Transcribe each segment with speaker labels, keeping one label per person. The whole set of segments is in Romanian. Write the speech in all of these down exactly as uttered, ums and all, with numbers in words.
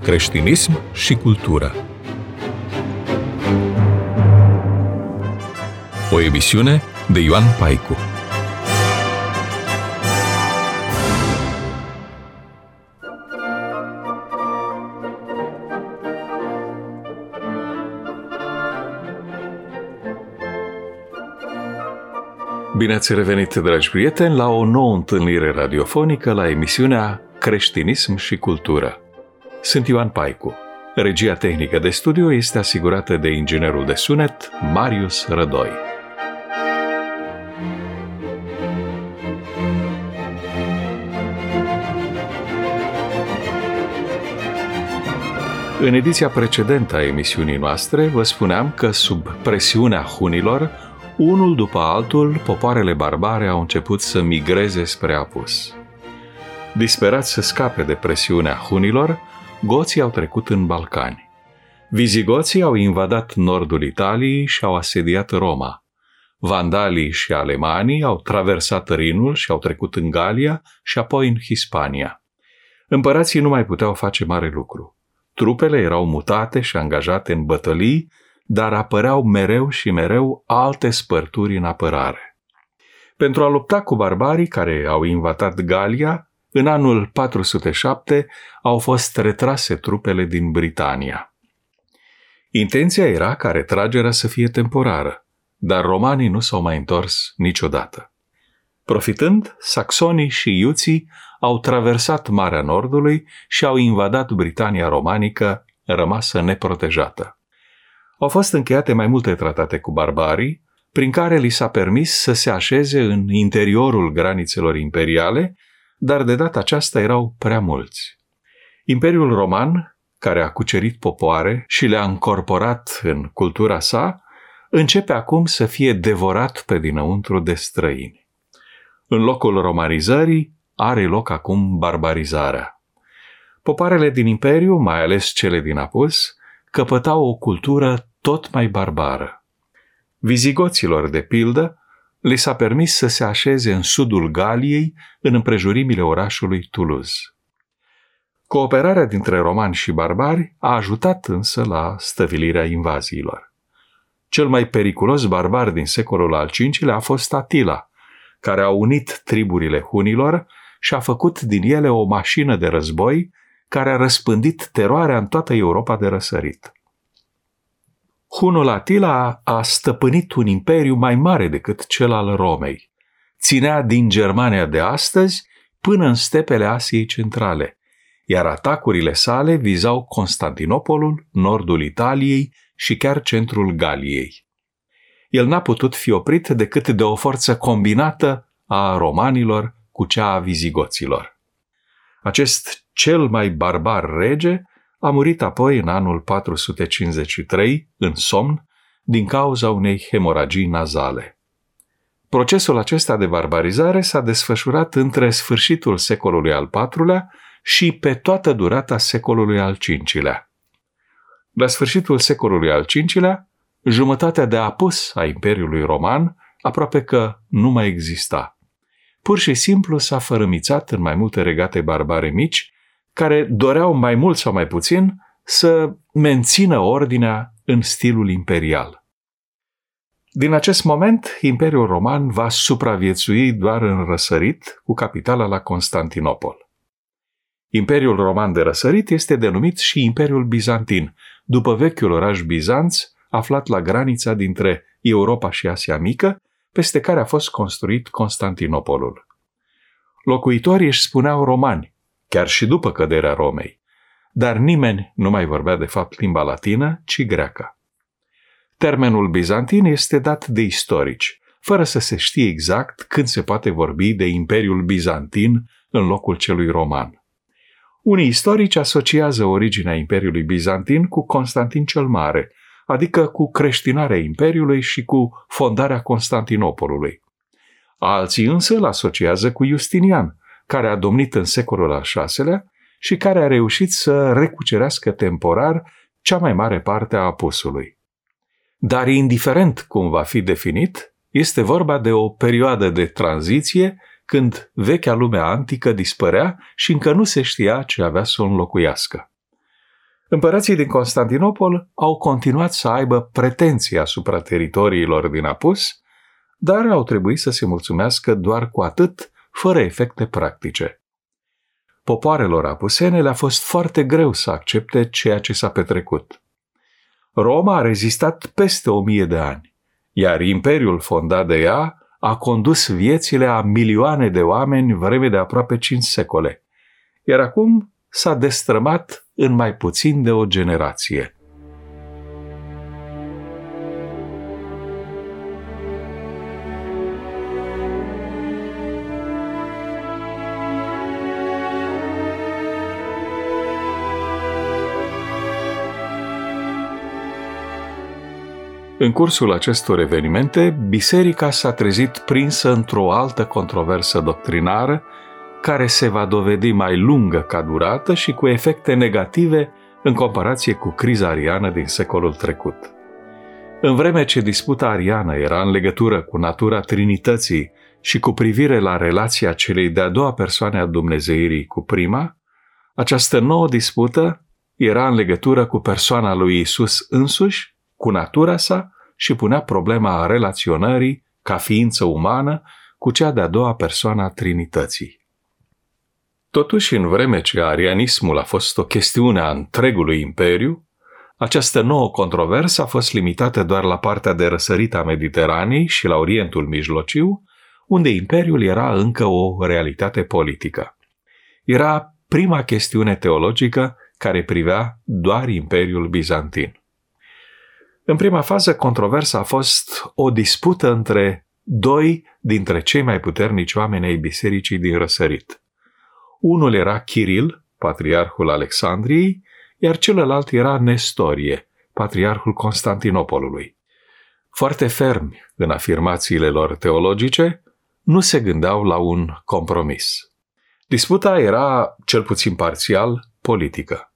Speaker 1: creștinism și cultură. O emisiune de Ioan Paicu. Bine ați revenit, dragi prieteni, la o nouă întâlnire radiofonică la emisiunea Creștinism și cultură. Sunt Ioan Paicu. Regia tehnică de studio este asigurată de inginerul de sunet Marius Rădoi. În ediția precedentă a emisiunii noastre vă spuneam că sub presiunea hunilor, unul după altul, popoarele barbare au început să migreze spre apus. Disperați să scape de presiunea hunilor, goții au trecut în Balcani. Vizigoții au invadat nordul Italiei și au asediat Roma. Vandalii și alemanii au traversat Rinul și au trecut în Galia și apoi în Hispania. Împărații nu mai puteau face mare lucru. Trupele erau mutate și angajate în bătălii, dar apăreau mereu și mereu alte spărturi în apărare. Pentru a lupta cu barbarii care au invadat Galia, în anul patru sute șapte au fost retrase trupele din Britania. Intenția era ca retragerea să fie temporară, dar romanii nu s-au mai întors niciodată. Profitând, saxonii și iuții au traversat Marea Nordului și au invadat Britania romanică, rămasă neprotejată. Au fost încheiate mai multe tratate cu barbarii, prin care li s-a permis să se așeze în interiorul granițelor imperiale, dar de data aceasta erau prea mulți. Imperiul Roman, care a cucerit popoare și le-a încorporat în cultura sa, începe acum să fie devorat pe dinăuntru de străini. În locul romanizării are loc acum barbarizarea. Popoarele din imperiu, mai ales cele din apus, căpătau o cultură tot mai barbară. Vizigoților, de pildă, li s-a permis să se așeze în sudul Galiei, în împrejurimile orașului Toulouse. Cooperarea dintre romani și barbari a ajutat însă la stăvilirea invaziilor. Cel mai periculos barbar din secolul al cincilea a fost Atila, care a unit triburile hunilor și a făcut din ele o mașină de război care a răspândit teroarea în toată Europa de răsărit. Hunul Atila a stăpânit un imperiu mai mare decât cel al Romei. Ținea din Germania de astăzi până în stepele Asiei Centrale, iar atacurile sale vizau Constantinopolul, nordul Italiei și chiar centrul Galiei. El n-a putut fi oprit decât de o forță combinată a romanilor cu cea a vizigoților. Acest cel mai barbar rege a murit apoi în anul patru sute cincizeci și trei, în somn, din cauza unei hemoragii nazale. Procesul acesta de barbarizare s-a desfășurat între sfârșitul secolului al patrulea și pe toată durata secolului al cincilea. La sfârșitul secolului al cincilea, jumătatea de apus a Imperiului Roman aproape că nu mai exista. Pur și simplu s-a fărâmițat în mai multe regate barbare mici, care doreau mai mult sau mai puțin să mențină ordinea în stilul imperial. Din acest moment, Imperiul Roman va supraviețui doar în răsărit, cu capitala la Constantinopol. Imperiul Roman de răsărit este denumit și Imperiul Bizantin, după vechiul oraș Bizanț, aflat la granița dintre Europa și Asia Mică, peste care a fost construit Constantinopolul. Locuitorii își spuneau romani, chiar și după căderea Romei, dar nimeni nu mai vorbea de fapt limba latină, ci greacă. Termenul bizantin este dat de istorici, fără să se știe exact când se poate vorbi de Imperiul Bizantin în locul celui roman. Unii istorici asociază originea Imperiului Bizantin cu Constantin cel Mare, adică cu creștinarea Imperiului și cu fondarea Constantinopolului. Alții însă îl asociază cu Justinian, care a domnit în secolul al șaselea și care a reușit să recucerească temporar cea mai mare parte a apusului. Dar indiferent cum va fi definit, este vorba de o perioadă de tranziție când vechea lume antică dispărea și încă nu se știa ce avea să o înlocuiască. Împărații din Constantinopol au continuat să aibă pretenții asupra teritoriilor din apus, dar au trebuit să se mulțumească doar cu atât, fără efecte practice. Popoarelor apusene le-a fost foarte greu să accepte ceea ce s-a petrecut. Roma a rezistat peste o mie de ani, iar imperiul fondat de ea a condus viețile a milioane de oameni vreme de aproape cinci secole, iar acum s-a destrămat în mai puțin de o generație. În cursul acestor evenimente, biserica s-a trezit prinsă într-o altă controversă doctrinară, care se va dovedi mai lungă ca durată și cu efecte negative în comparație cu criza ariană din secolul trecut. În vreme ce disputa ariană era în legătură cu natura Trinității și cu privire la relația celei de-a doua persoane a Dumnezeirii cu prima, această nouă dispută era în legătură cu persoana lui Iisus însuși, cu natura sa, și punea problema relaționării ca ființă umană cu cea de-a doua persoană a Trinității. Totuși, în vreme ce arianismul a fost o chestiune a întregului imperiu, această nouă controversă a fost limitată doar la partea de răsărit a Mediteranei și la Orientul Mijlociu, unde imperiul era încă o realitate politică. Era prima chestiune teologică care privea doar Imperiul Bizantin. În prima fază, controversa a fost o dispută între doi dintre cei mai puternici oameni ai bisericii din răsărit. Unul era Chiril, patriarhul Alexandriei, iar celălalt era Nestorie, patriarhul Constantinopolului. Foarte fermi în afirmațiile lor teologice, nu se gândeau la un compromis. Disputa era, cel puțin parțial, politică.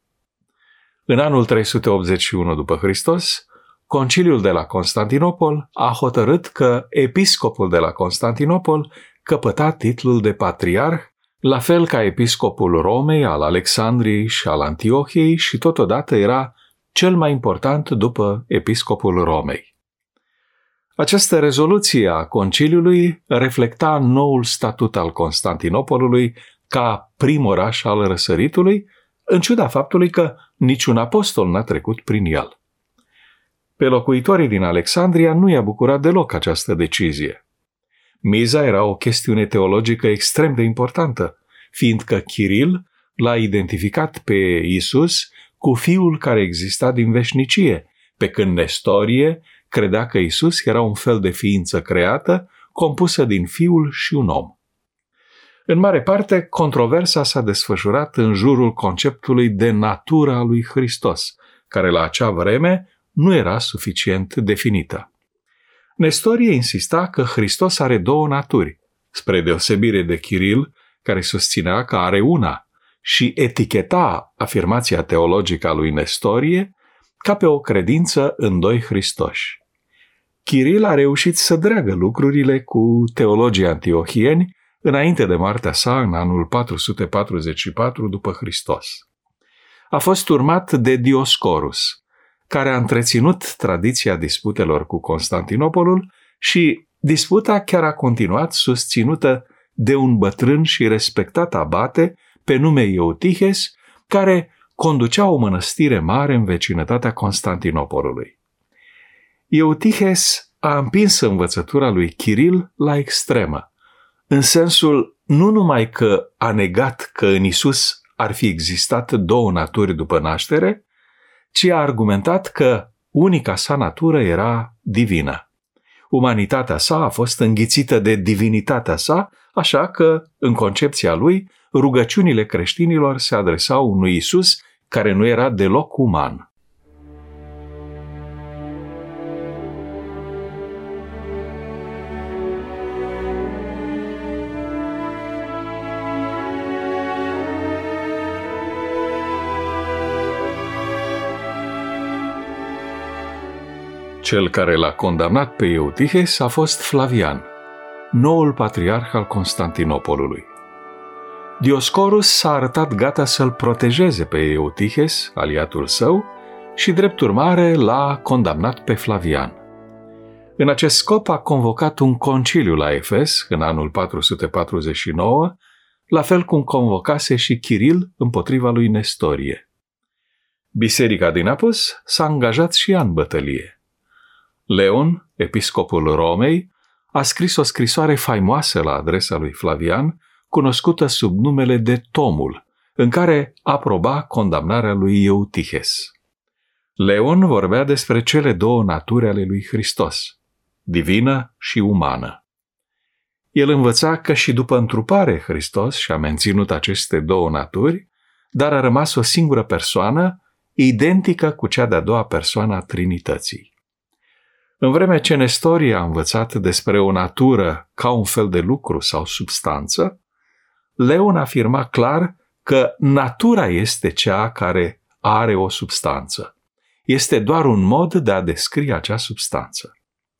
Speaker 1: În anul trei sute optzeci și unu după Hristos, Conciliul de la Constantinopol a hotărât că episcopul de la Constantinopol căpăta titlul de patriarh, la fel ca episcopul Romei, al Alexandriei și al Antiohiei și totodată era cel mai important după episcopul Romei. Această rezoluție a Conciliului reflecta noul statut al Constantinopolului ca prim oraș al răsăritului, în ciuda faptului că niciun apostol n-a trecut prin el. Pe locuitorii din Alexandria nu i-a bucurat deloc această decizie. Miza era o chestiune teologică extrem de importantă, fiindcă Chiril l-a identificat pe Iisus cu Fiul care exista din veșnicie, pe când Nestorie credea că Iisus era un fel de ființă creată, compusă din Fiul și un om. În mare parte, controversa s-a desfășurat în jurul conceptului de natură a lui Hristos, care la acea vreme nu era suficient definită. Nestorie insista că Hristos are două naturi, spre deosebire de Chiril, care susținea că are una, și eticheta afirmația teologică a lui Nestorie ca pe o credință în doi Hristoși. Chiril a reușit să dreagă lucrurile cu teologii antiohieni înainte de moartea sa în anul patru sute patruzeci și patru după Hristos. A fost urmat de Dioscorus, care a întreținut tradiția disputelor cu Constantinopolul și disputa chiar a continuat susținută de un bătrân și respectat abate pe nume Eutihes, care conducea o mănăstire mare în vecinătatea Constantinopolului. Eutihes a împins învățătura lui Chiril la extremă, în sensul nu numai că a negat că în Isus ar fi existat două naturi după naștere, ci a argumentat că unica sa natură era divină. Umanitatea sa a fost înghițită de divinitatea sa, așa că, în concepția lui, rugăciunile creștinilor se adresau unui Iisus care nu era deloc uman. Cel care l-a condamnat pe Eutihes a fost Flavian, noul patriarh al Constantinopolului. Dioscorus s-a arătat gata să-l protejeze pe Eutiches, aliatul său, și drept urmare l-a condamnat pe Flavian. În acest scop a convocat un conciliu la Efes în anul patru sute patruzeci și nouă, la fel cum convocase și Chiril împotriva lui Nestorie. Biserica din Apus s-a angajat și ea în bătălie. Leon, episcopul Romei, a scris o scrisoare faimoasă la adresa lui Flavian, cunoscută sub numele de Tomul, în care aproba condamnarea lui Eutiches. Leon vorbea despre cele două naturi ale lui Hristos, divină și umană. El învăța că și după întrupare Hristos și-a menținut aceste două naturi, dar a rămas o singură persoană, identică cu cea de-a doua persoană a Trinității. În vreme ce Nestorie a învățat despre o natură ca un fel de lucru sau substanță, Leon afirma clar că natura este cea care are o substanță. Este doar un mod de a descrie acea substanță.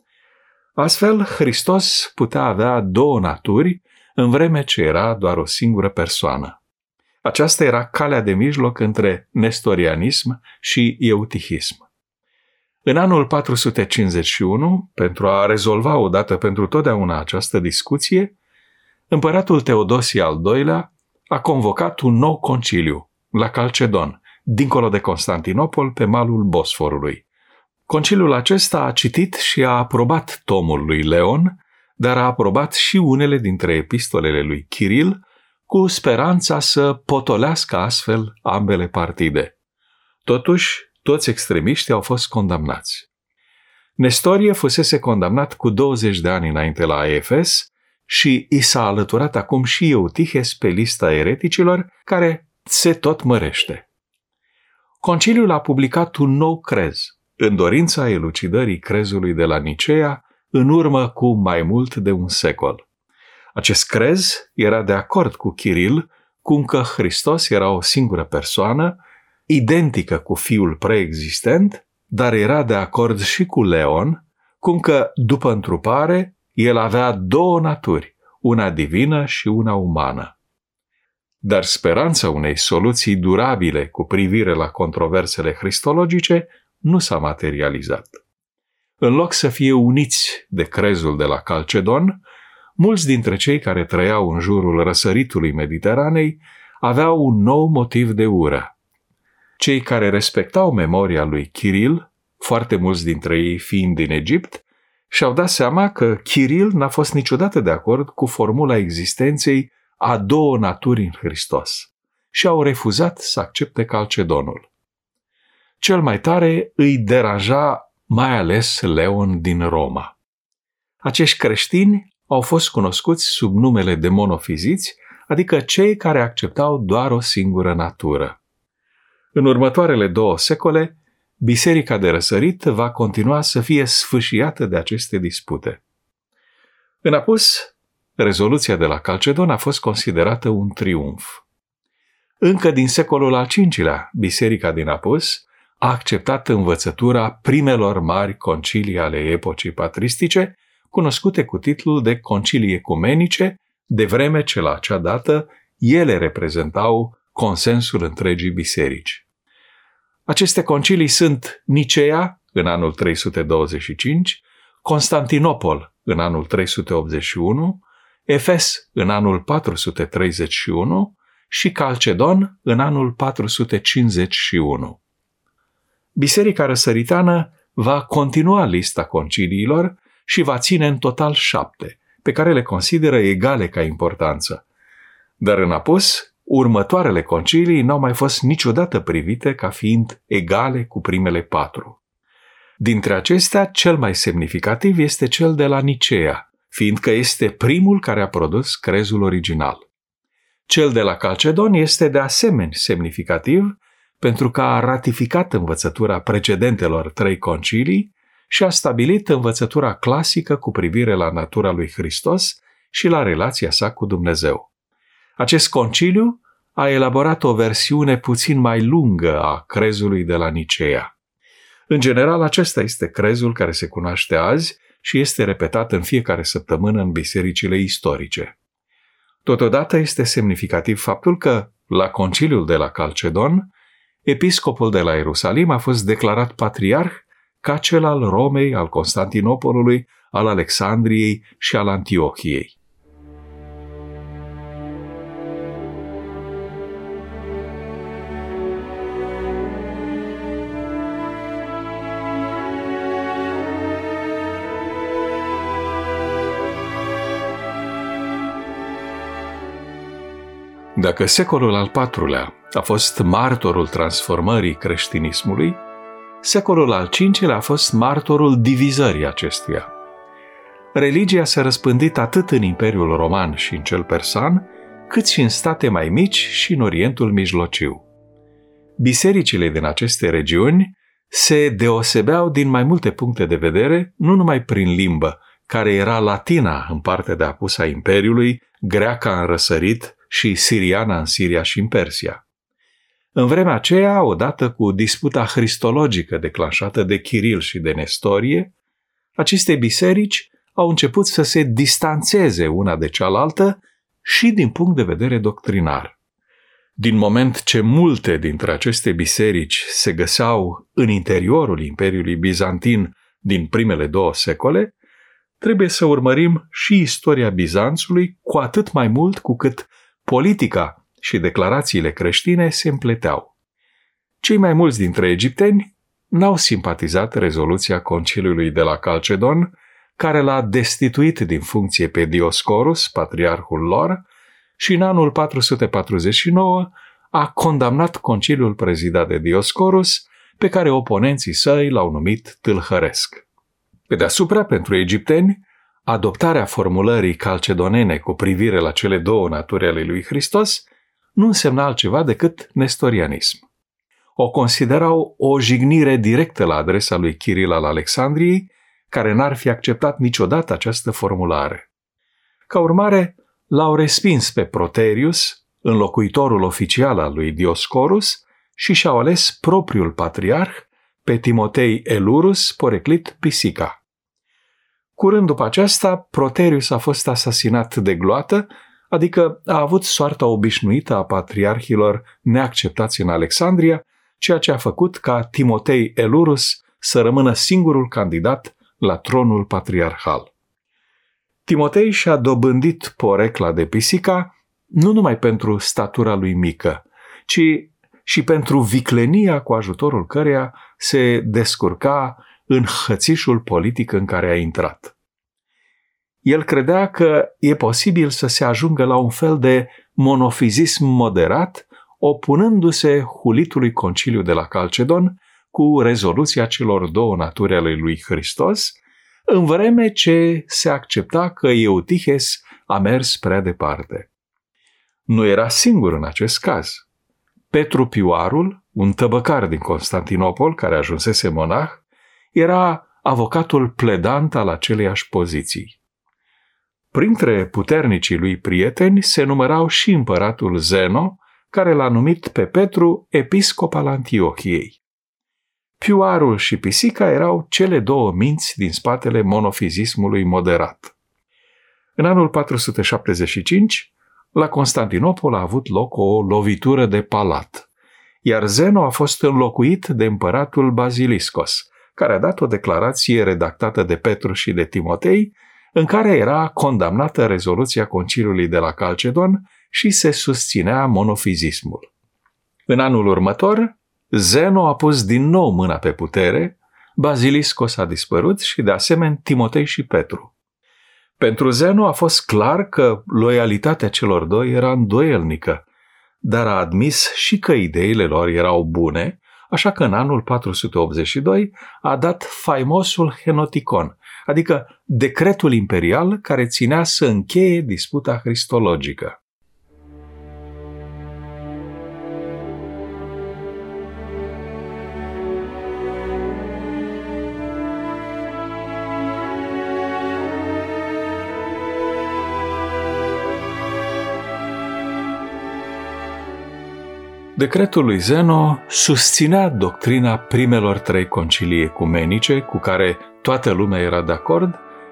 Speaker 1: Astfel, Hristos putea avea două naturi, în vreme ce era doar o singură persoană. Aceasta era calea de mijloc între nestorianism și eutihism. În anul patru sute cincizeci și unu, pentru a rezolva odată pentru totdeauna această discuție, împăratul Teodosie al doilea a convocat un nou conciliu la Calcedon, dincolo de Constantinopol, pe malul Bosforului. Conciliul acesta a citit și a aprobat tomul lui Leon, dar a aprobat și unele dintre epistolele lui Chiril, cu speranța să potolească astfel ambele partide. Totuși, toți extremiștii au fost condamnați. Nestorie fusese condamnat cu douăzeci de ani înainte la Efes și i s-a alăturat acum și Eutiches pe lista ereticilor, care se tot mărește. Conciliul a publicat un nou crez, în dorința elucidării crezului de la Nicea, în urmă cu mai mult de un secol. Acest crez era de acord cu Chiril, cum că Hristos era o singură persoană, identică cu Fiul preexistent, dar era de acord și cu Leon, cum că, după întrupare, el avea două naturi, una divină și una umană. Dar speranța unei soluții durabile cu privire la controversele cristologice nu s-a materializat. În loc să fie uniți de crezul de la Calcedon, mulți dintre cei care trăiau în jurul răsăritului Mediteranei aveau un nou motiv de ură. Cei care respectau memoria lui Chiril, foarte mulți dintre ei fiind din Egipt, și-au dat seama că Chiril n-a fost niciodată de acord cu formula existenței a două naturi în Hristos și au refuzat să accepte Calcedonul. Cel mai tare îi deranja mai ales Leon din Roma. Acești creștini au fost cunoscuți sub numele de monofiziți, adică cei care acceptau doar o singură natură. În următoarele două secole, Biserica de Răsărit va continua să fie sfâșiată de aceste dispute. În apus, rezoluția de la Calcedon a fost considerată un triumf. Încă din secolul al cincilea, Biserica din Apus a acceptat învățătura primelor mari concilii ale epocii patristice, cunoscute cu titlul de concilii ecumenice, de vreme ce la acea dată ele reprezentau consensul întregii biserici. Aceste concilii sunt Nicea, în anul trei sute douăzeci și cinci, Constantinopol, în anul trei sute optzeci și unu, Efes, în anul patru sute treizeci și unu și Calcedon, în anul patru sute cincizeci și unu. Biserica răsăritană va continua lista conciliilor și va ține în total șapte, pe care le consideră egale ca importanță. Dar în apus, următoarele concilii n-au mai fost niciodată privite ca fiind egale cu primele patru. Dintre acestea, cel mai semnificativ este cel de la Nicea, fiindcă este primul care a produs crezul original. Cel de la Calcedon este de asemenea semnificativ pentru că a ratificat învățătura precedentelor trei concilii și a stabilit învățătura clasică cu privire la natura lui Hristos și la relația sa cu Dumnezeu. Acest conciliu a elaborat o versiune puțin mai lungă a crezului de la Nicea. În general, acesta este crezul care se cunoaște azi și este repetat în fiecare săptămână în bisericile istorice. Totodată este semnificativ faptul că, la conciliul de la Calcedon, episcopul de la Ierusalim a fost declarat patriarh ca cel al Romei, al Constantinopolului, al Alexandriei și al Antiohiei. Dacă secolul al patrulea a fost martorul transformării creștinismului, secolul al cincilea a fost martorul divizării acestuia. Religia s-a răspândit atât în Imperiul Roman și în cel persan, cât și în state mai mici și în Orientul Mijlociu. Bisericile din aceste regiuni se deosebeau din mai multe puncte de vedere, nu numai prin limbă, care era latina în partea de apus a Imperiului, greaca în răsărit și siriana în Siria și în Persia. În vremea aceea, odată cu disputa cristologică declanșată de Chiril și de Nestorie, aceste biserici au început să se distanțeze una de cealaltă și din punct de vedere doctrinar. Din moment ce multe dintre aceste biserici se găseau în interiorul Imperiului Bizantin din primele două secole, trebuie să urmărim și istoria Bizanțului cu atât mai mult cu cât politica și declarațiile creștine se împleteau. Cei mai mulți dintre egipteni n-au simpatizat rezoluția conciliului de la Calcedon, care l-a destituit din funcție pe Dioscorus, patriarhul lor, și în anul patru sute patruzeci și nouă a condamnat conciliul prezidat de Dioscorus, pe care oponenții săi l-au numit tâlhăresc. Pe deasupra, pentru egipteni, adoptarea formulării calcedonene cu privire la cele două naturi ale lui Hristos nu însemna altceva decât nestorianism. O considerau o jignire directă la adresa lui Chiril al Alexandriei, care n-ar fi acceptat niciodată această formulare. Ca urmare, l-au respins pe Proterius, înlocuitorul oficial al lui Dioscorus, și și-au ales propriul patriarh, pe Timotei Elurus, poreclit Pisica. Curând după aceasta, Proterius a fost asasinat de gloată, adică a avut soarta obișnuită a patriarhilor neacceptați în Alexandria, ceea ce a făcut ca Timotei Elurus să rămână singurul candidat la tronul patriarhal. Timotei și-a dobândit porecla de Pisica nu numai pentru statura lui mică, ci și pentru viclenia cu ajutorul căreia se descurca în hățișul politic în care a intrat. El credea că e posibil să se ajungă la un fel de monofizism moderat, opunându-se hulitului conciliu de la Calcedon cu rezoluția celor două naturi ale lui Hristos, în vreme ce se accepta că Eutiches a mers prea departe. Nu era singur în acest caz. Petru Pioarul, un tăbăcar din Constantinopol care ajunsese monah, era avocatul pledant al aceleiași poziții. Printre puternicii lui prieteni se numărau și împăratul Zeno, care l-a numit pe Petru episcop al Antiohiei. Pioarul și Pisica erau cele două minți din spatele monofizismului moderat. În anul patru sute șaptezeci și cinci, la Constantinopol a avut loc o lovitură de palat, iar Zeno a fost înlocuit de împăratul Basiliscos, care a dat o declarație redactată de Petru și de Timotei, în care era condamnată rezoluția conciliului de la Calcedon și se susținea monofizismul. În anul următor, Zeno a pus din nou mâna pe putere, Basiliscos a dispărut și de asemenea Timotei și Petru. Pentru Zeno a fost clar că loialitatea celor doi era îndoielnică, dar a admis și că ideile lor erau bune, așa că în anul patru sute optzeci și doi a dat faimosul Henoticon, adică decretul imperial care ținea să încheie disputa cristologică. Decretul lui Zeno susținea doctrina primelor trei concilii ecumenice cu care toată lumea era de acord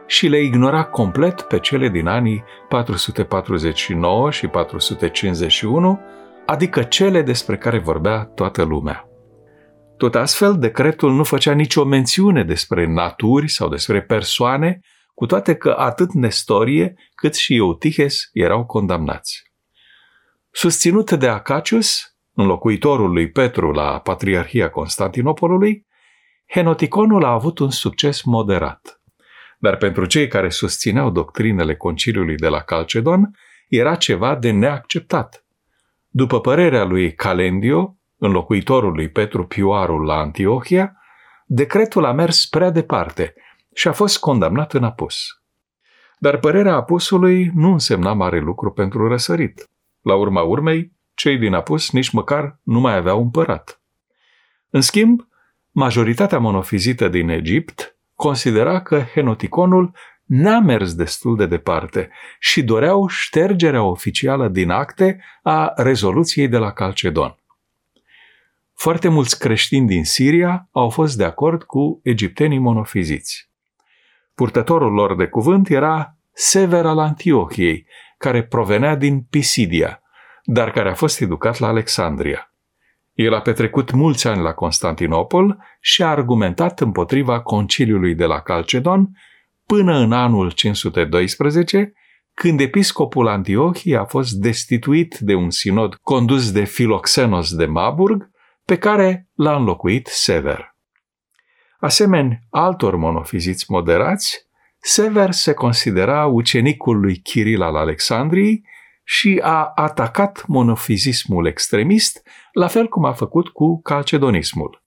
Speaker 1: și le ignora complet pe cele din anii patru sute patruzeci și nouă și patru sute cincizeci și unu, adică cele despre care vorbea toată lumea. Tot astfel, decretul nu făcea nicio mențiune despre naturi sau despre persoane, cu toate că atât Nestorie cât și Eutiches erau condamnați. Susținut de Acacius, înlocuitorul lui Petru la Patriarhia Constantinopolului, Henoticonul a avut un succes moderat. Dar pentru cei care susțineau doctrinele conciliului de la Calcedon, era ceva de neacceptat. După părerea lui Calendio, înlocuitorul lui Petru Pioarul la Antiohia, decretul a mers prea departe și a fost condamnat în apus. Dar părerea apusului nu însemna mare lucru pentru răsărit. La urma urmei, cei din apus nici măcar nu mai aveau împărat. În schimb, majoritatea monofizită din Egipt considera că Henoticonul n-a mers destul de departe și doreau ștergerea oficială din acte a rezoluției de la Calcedon. Foarte mulți creștini din Siria au fost de acord cu egiptenii monofiziți. Purtătorul lor de cuvânt era Sever al Antiohiei, care provenea din Pisidia, dar care a fost educat la Alexandria. El a petrecut mulți ani la Constantinopol și a argumentat împotriva conciliului de la Calcedon până în anul cinci sute doisprezece, când episcopul Antiohiei a fost destituit de un sinod condus de Filoxenos de Maburg, pe care l-a înlocuit Sever. Asemeni altor monofiziți moderați, Sever se considera ucenicul lui Chiril al Alexandriei și a atacat monofizismul extremist, la fel cum a făcut cu calcedonismul.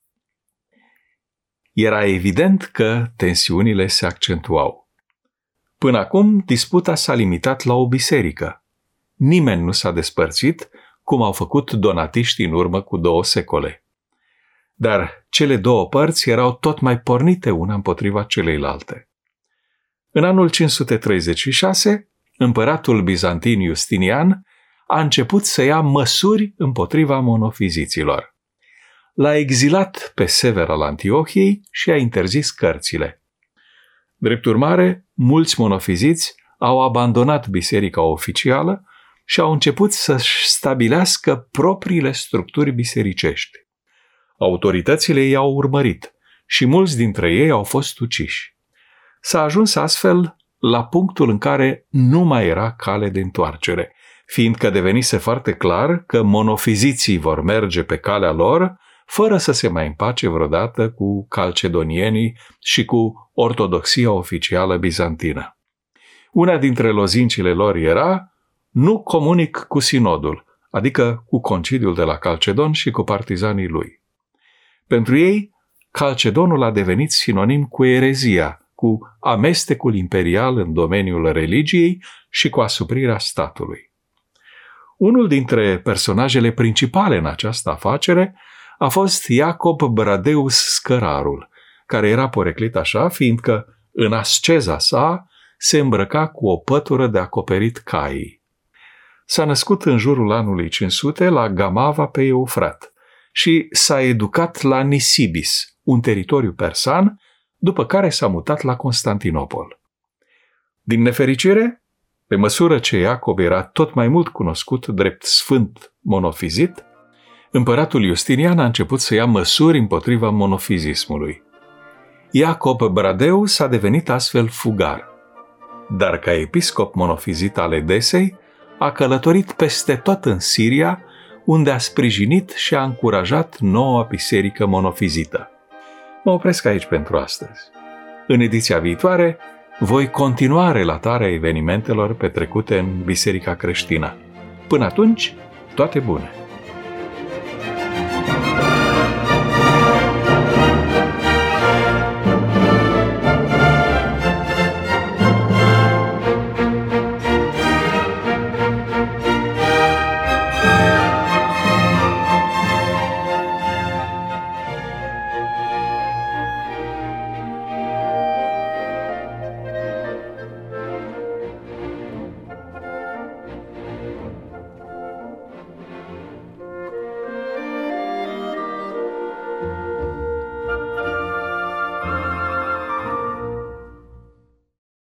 Speaker 1: Era evident că tensiunile se accentuau. Până acum, disputa s-a limitat la o biserică. Nimeni nu s-a despărțit, cum au făcut donatiștii în urmă cu două secole. Dar cele două părți erau tot mai pornite una împotriva celeilalte. În anul cinci sute treizeci și șase, împăratul bizantin Justinian a început să ia măsuri împotriva monofiziților. L-a exilat pe Sever al Antiohiei și a interzis cărțile. Drept urmare, mulți monofiziți au abandonat biserica oficială și au început să-și stabilească propriile structuri bisericești. Autoritățile i-au urmărit și mulți dintre ei au fost uciși. S-a ajuns astfel la punctul în care nu mai era cale de întoarcere, fiindcă devenise foarte clar că monofiziții vor merge pe calea lor fără să se mai împace vreodată cu calcedonienii și cu ortodoxia oficială bizantină. Una dintre lozincile lor era: nu comunic cu sinodul, adică cu conciliul de la Calcedon și cu partizanii lui. Pentru ei, Calcedonul a devenit sinonim cu erezia, cu amestecul imperial în domeniul religiei și cu asuprirea statului. Unul dintre personajele principale în această afacere a fost Iacob Bradeus Scărarul, care era poreclit așa, fiindcă în asceza sa se îmbrăca cu o pătură de acoperit caii. S-a născut în jurul anului cinci sute la Gamava pe Eufrat și s-a educat la Nisibis, un teritoriu persan, după care s-a mutat la Constantinopol. Din nefericire, pe măsură ce Iacob era tot mai mult cunoscut drept sfânt monofizit, împăratul Justinian a început să ia măsuri împotriva monofizismului. Iacob Bradeus a devenit astfel fugar, dar ca episcop monofizit al Edesei a călătorit peste tot în Siria, unde a sprijinit și a încurajat noua biserică monofizită. Mă opresc aici pentru astăzi. În ediția viitoare voi continua relatarea evenimentelor petrecute în biserica creștină. Până atunci, toate bune!